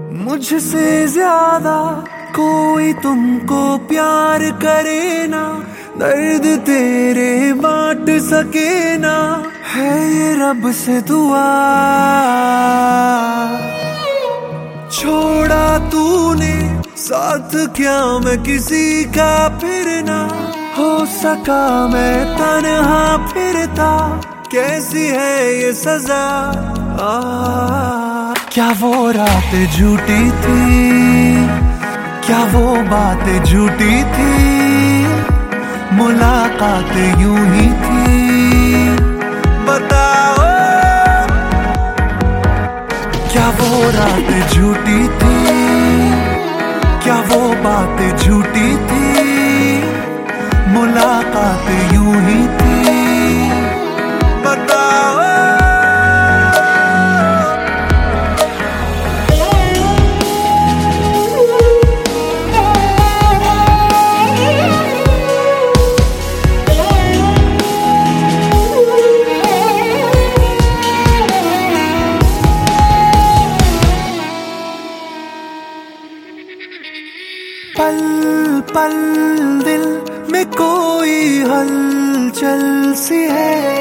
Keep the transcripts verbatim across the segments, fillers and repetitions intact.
मुझसे ज्यादा कोई तुमको प्यार करे ना, दर्द तेरे बांट सके ना, है ये रब से दुआ। छोड़ा तूने साथ क्या मैं किसी का, फिर ना हो सका मैं तन्हा फिरता, कैसी है ये सजा। आ, क्या वो रात झूठी थी, क्या वो बात झूठी थी, मुलाकात यूं ही थी, बताओ। क्या वो रात झूठी थी, क्या वो बात झूठी थी, मुलाकात यूं ही थी, बताओ। पल पल दिल में कोई हलचल सी है,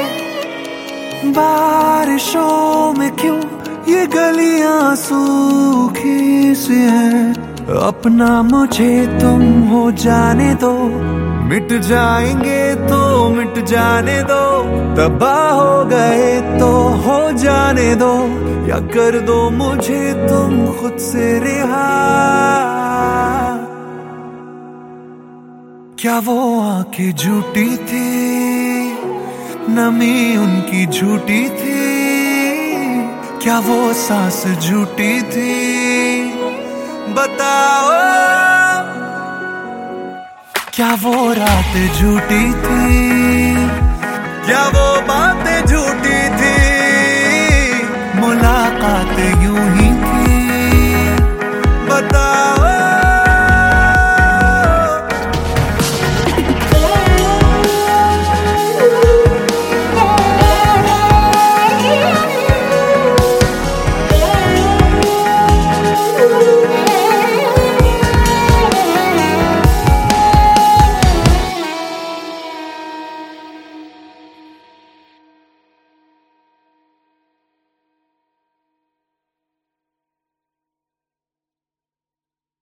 बारिशों में क्यों ये गलियां सूखी सी हैं। अपना मुझे तुम हो जाने दो, मिट जाएंगे तो मिट जाने दो, तबाह हो गए तो हो जाने दो, या कर दो मुझे तुम खुद से रिहा। क्या वो आंखें झूठी थी, नमी उनकी झूठी थी, क्या वो सांस झूठी थी, बताओ। क्या वो रात झूठी थी, क्या वो बातें झूठी थी, मुलाकात